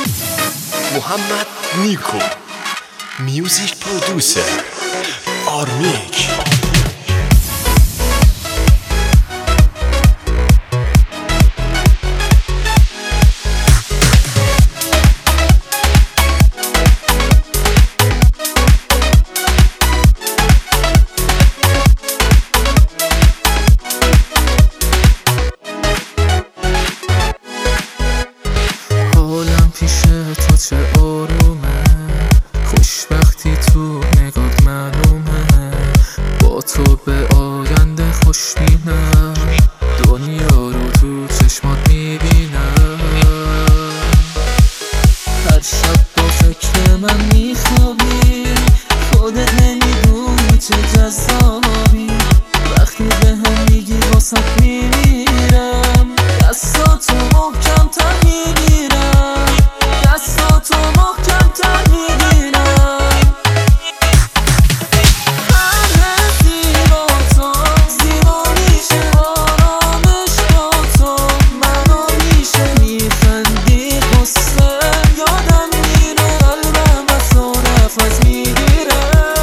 محمد نیکو، میوزیک پرودوسر آرمیک. چه آرومه، خوشبختی تو نگات معلومه، با تو به آینده خوش بینم، دنیا رو تو چشمات میبینم. هر شب با فکر من میخوابی، خودت نمیدونی چه جذابی، وقتی به هم میگی واسه میمیرم، دستاتو محکم تر میگیرم، دستاتو محکم تر میگیرم. هر حسی با تو زیبا میشه، آرامش با تو منو میشه، میخندی قصه یادم میره، قلبم از تو نفس میگیره.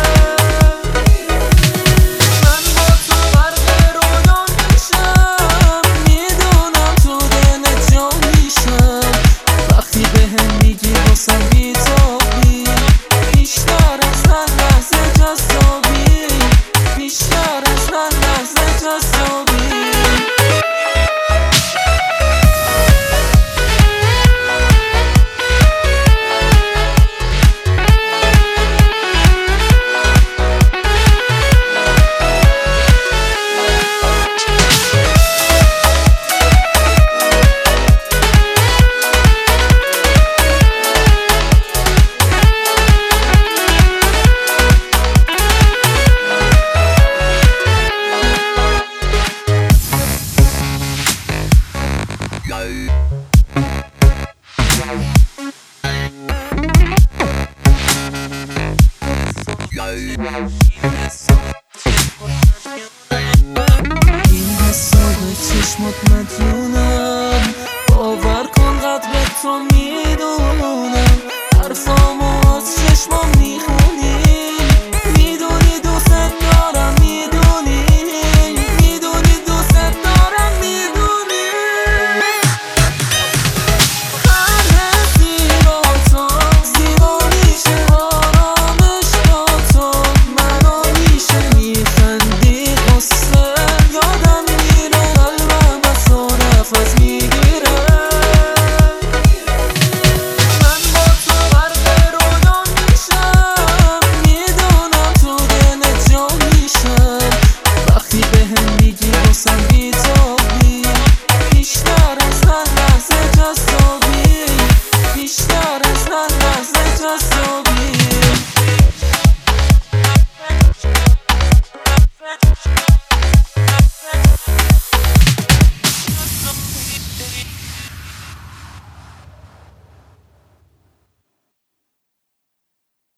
من با تو غرق رویان میشم، میدونم تو دلت جا میشم، وقتی بهم میگی واسم بیتابی، بیشتر از هر لحظه جذابی، بیشتر از هر لحظه جذابی. این حسا به چشمات مدیونم، باور کن قدر تو میدونم، حرفامو از چشمام میخونی، میدونی دوست دارم، میدونی، میدونی دوست دارم، میدونی. هر حسی با تو زیبا میشه، آرامش با تو منو میشه، میخندی قصه یادم میره، قلبم از تو نفس میگیره. من با تو غرق رویان میشم، میدونم تو دلت جا میشم، وقتی بهم میگی واسم بیتابی، بیشتر از هر لحظه جذابی، بیشتر از هر لحظه جذابی.